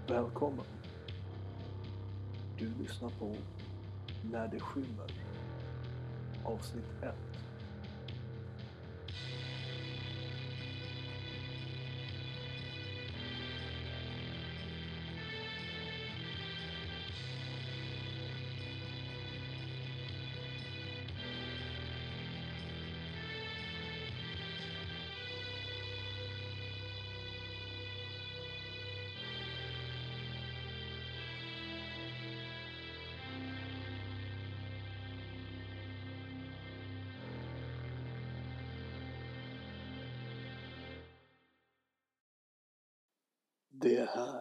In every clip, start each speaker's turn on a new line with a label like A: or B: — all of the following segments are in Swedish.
A: Välkommen. Du lyssnar på När det skymmer. Avsnitt 1. Det är här.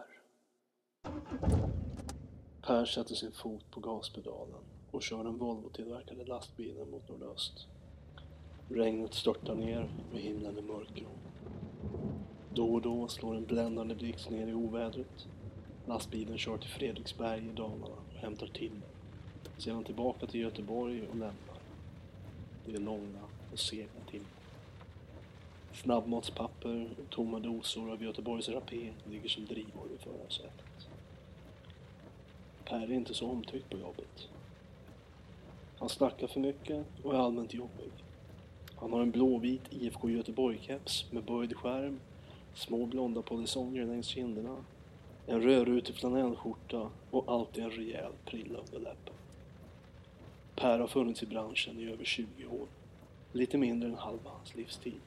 A: Per sätter sin fot på gaspedalen och kör den Volvo-tillverkade lastbilen mot nordöst. Regnet störtar ner och himlen är mörkgrå. Då och då slår en bländande blixt ner i ovädret. Lastbilen kör till Fredriksberg i Dalarna och hämtar timmer. Sedan tillbaka till Göteborg och lämnar. Det är långa och sega timmar. Snabbmatspapper och tomma dosor av Göteborgs rapé ligger som drivor i förarsätet. Per är inte så omtyckt på jobbet. Han snackar för mycket och är allmänt jobbig. Han har en blåvit IFK Göteborg-keps med böjd skärm, små blonda polisonger längs kinderna, en rödrutig flanellskjorta och alltid en rejäl prilla under läppen. Per har funnits i branschen i över 20 år, lite mindre än halva hans livstid.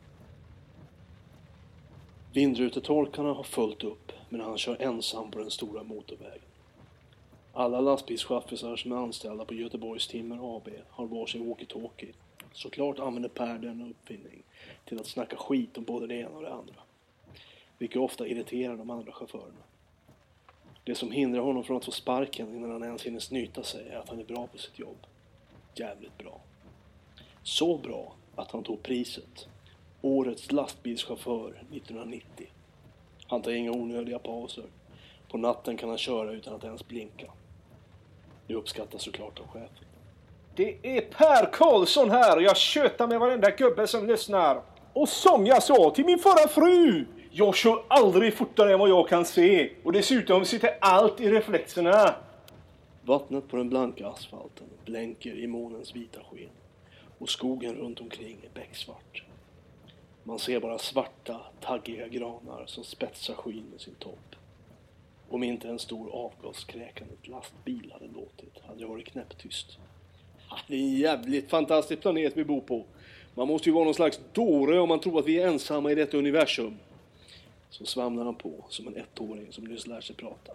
A: Vindrutetorkarna har fullt upp, men han kör ensam på den stora motorvägen. Alla lastbilschaffisar som är anställda på Göteborgs Timmer AB har varsin walkie-talkie. Såklart använder Per denna uppfinning till att snacka skit om både det ena och det andra, vilket ofta irriterar de andra chaufförerna. Det som hindrar honom från att få sparken innan han ens hinner snyta sig är att han är bra på sitt jobb. Jävligt bra. Så bra att han tog priset. Årets lastbilschaufför 1990. Han tar inga onödiga pauser. På natten kan han köra utan att ens blinka. Det uppskattas såklart av chefen.
B: Det är Per Karlsson här. Jag tjötar med varenda gubbe som lyssnar. Och som jag sa till min förra fru, jag kör aldrig fortare än vad jag kan se. Och dessutom sitter allt i reflexerna.
A: Vattnet på den blanka asfalten blänker i månens vita sken. Och skogen runt omkring är becksvart. Man ser bara svarta, taggiga granar som spetsar skyn med sin topp. Om inte en stor avgaskräkande lastbil hade låtit, hade det varit knäpptyst. Det är en jävligt fantastisk planet vi bor på. Man måste ju vara någon slags dåre om man tror att vi är ensamma i detta universum. Så svamlar han på som en ettåring som nyss lär sig prata.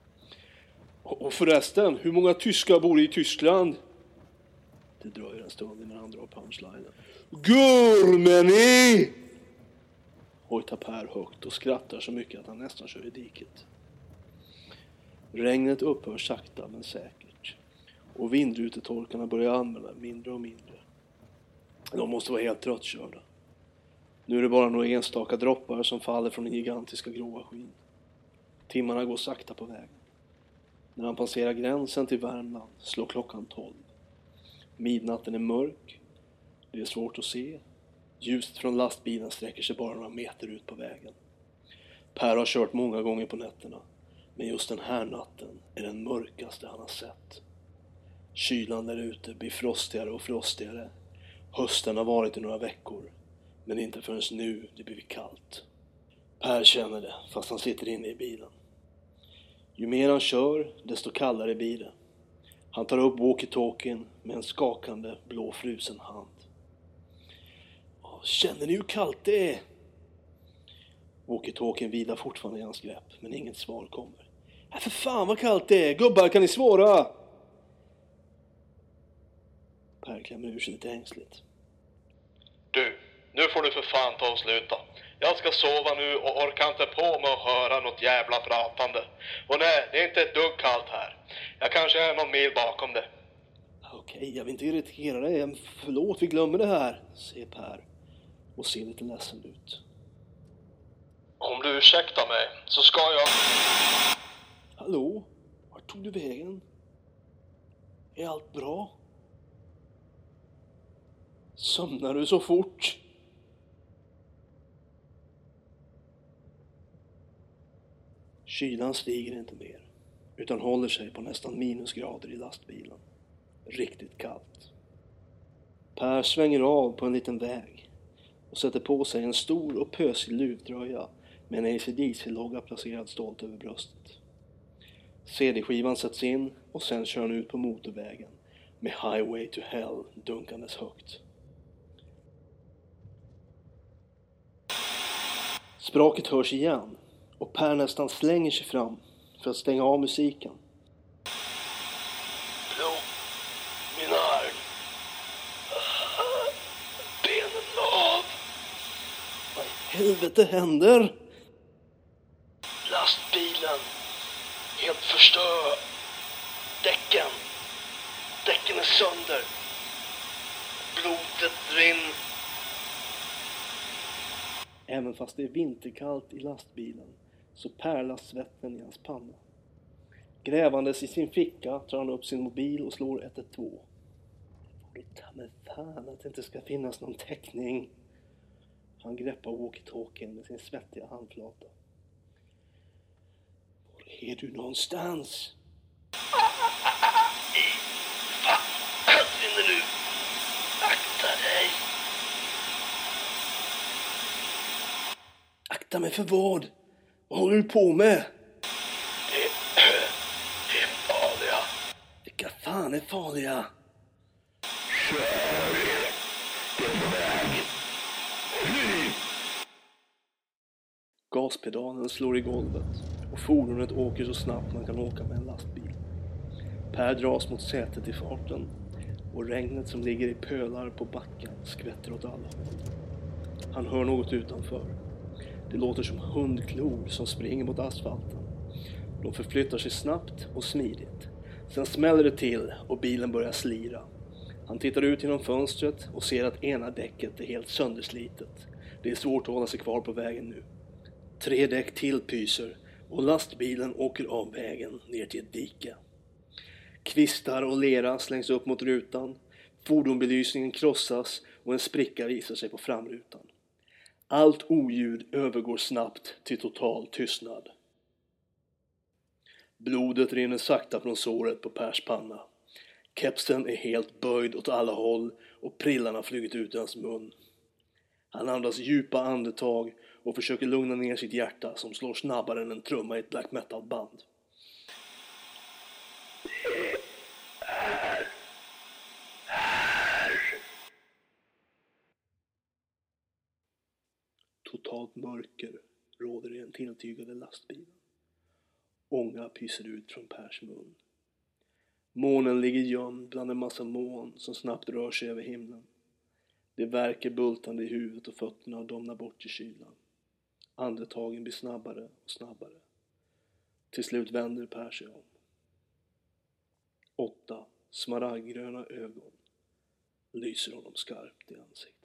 A: Och förresten, hur många tyskar bor i Tyskland? Det dröjer en stund innan han drar punchlinen. Germany! Hojtar Per högt och skrattar så mycket att han nästan kör i diket. Regnet upphör sakta men säkert. Och vindrutetorkarna börjar använda mindre och mindre. De måste vara helt tröttkörda. Nu är det bara några enstaka droppar som faller från den gigantiska gråa skyn. Timmarna går sakta på vägen. När han passerar gränsen till Värmland slår klockan 12. Midnatten är mörk. Det är svårt att se. Ljuset från lastbilen sträcker sig bara några meter ut på vägen. Per har kört många gånger på nätterna. Men just den här natten är den mörkaste han har sett. Kylan där ute blir frostigare och frostigare. Hösten har varit i några veckor. Men inte förrän nu det blir kallt. Per känner det fast han sitter inne i bilen. Ju mer han kör desto kallare blir det. Han tar upp walkie-talkien med en skakande blå frusen hand. Känner ni hur kallt det är? Walkie-talkien vilar fortfarande i hans grepp, men inget svar kommer. För fan vad kallt det är! Gubbar, kan ni svara? Per klämmer ur sig lite ängsligt.
C: Du, nu får du för fan ta och sluta. Jag ska sova nu och orkar inte på med att höra något jävla pratande. Och nej, det är inte ett dugg kallt här. Jag kanske är någon mil bakom det.
A: Okej, jag vill inte irritera dig. Förlåt, vi glömmer det här, säger Per. Och ser lite ledsen ut.
C: Om du ursäktar mig så ska jag...
A: Hallå? Vart tog du vägen? Är allt bra? Sömnar du så fort? Kylan stiger inte mer, utan håller sig på nästan minusgrader i lastbilen. Riktigt kallt. Per svänger av på en liten väg och sätter på sig en stor och pösig luvtröja med en AC/DC-logga placerad stolt över bröstet. CD-skivan sätts in och sen kör han ut på motorvägen med Highway to Hell dunkandes högt. Spraket hörs igen och Per nästan slänger sig fram för att stänga av musiken.
C: Min arm. Benen av.
A: Vad i helvete händer?
C: Lastbilen. Helt förstörd. Däcken är sönder. Blodet rinner.
A: Även fast det är vinterkallt i lastbilen så pärlas svetten i hans panna. Grävandes i sin ficka tar han upp sin mobil och slår 112. Det ta mig fan att det inte ska finnas någon täckning. Han greppar walkie-talkien med sin svettiga handflata. Var är du någonstans?
C: Han rinner nu. Akta dig.
A: Akta mig för vad? Vad håller du på med?
C: Det är farliga.
A: Vilka fan är farliga? Gaspedalen slår i golvet och fordonet åker så snabbt man kan åka med en lastbil. Per dras mot sätet i farten och regnet som ligger i pölar på backen skvätter åt alla håll. Han hör något utanför. Det låter som hundklor som springer mot asfalten. De förflyttar sig snabbt och smidigt. Sen smäller det till och bilen börjar slira. Han tittar ut genom fönstret och ser att ena däcket är helt sönderslitet. Det är svårt att hålla sig kvar på vägen nu. 3 däck till pyser och lastbilen åker av vägen ner till ett dike. Kvistar och lera slängs upp mot rutan. Fordonbelysningen krossas och en spricka visar sig på framrutan. Allt oljud övergår snabbt till total tystnad. Blodet rinner sakta från såret på Pers panna. Kepsen är helt böjd åt alla håll och prillarna har flugit ut i hans mun. Han andas djupa andetag och försöker lugna ner sitt hjärta som slår snabbare än en trumma i ett black metal band. Totalt mörker råder i den tilltygade lastbilen. Ånga pyser ut från Pers mun. Månen ligger gömd bland en massa moln som snabbt rör sig över himlen. Det värker bultande i huvudet och fötterna och domnar bort i kylan. Andetagen blir snabbare och snabbare. Till slut vänder Per sig om. 8 smaragdgröna ögon lyser honom skarpt i ansiktet.